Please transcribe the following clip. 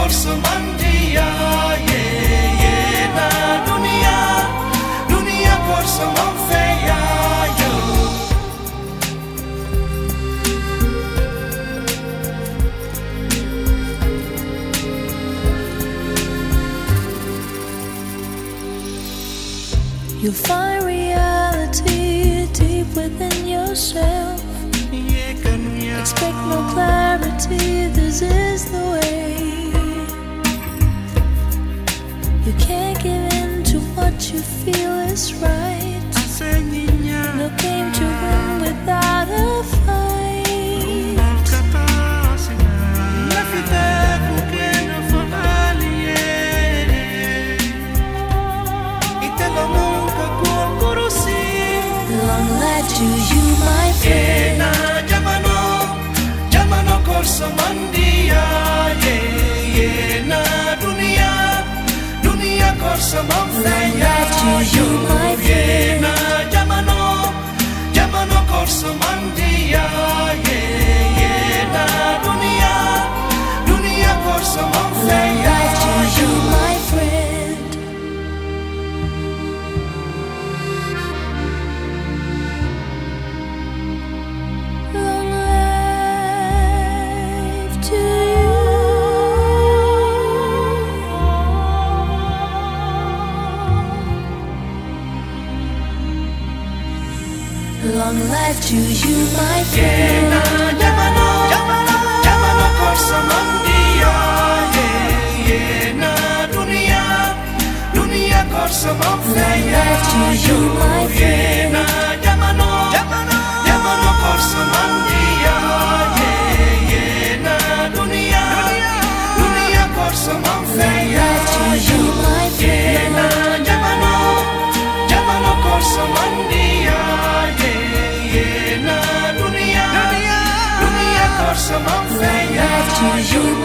korsa mandiya ye na dunia korsa manfeya yo. You'll find reality deep within yourself. Expect no clarity, this is the way. You can't give in to what you feel is right. No game to win without a fight. Long life to you, my friend. Jamano korsa mandiya ye na dunia korsa manfeya yo. Ye na jamano korsa mandiya ye na dunia korsa manfeya yo. My friend. Long life to you, my friend. Jamano korsa mandiya ye na dunia korsa manfeya yo. Ye na jamano korsa mandiya ye na dunia korsa manfeya yo. Ye na jamano korsa mandiya ye na dunia korsa manfeya yo.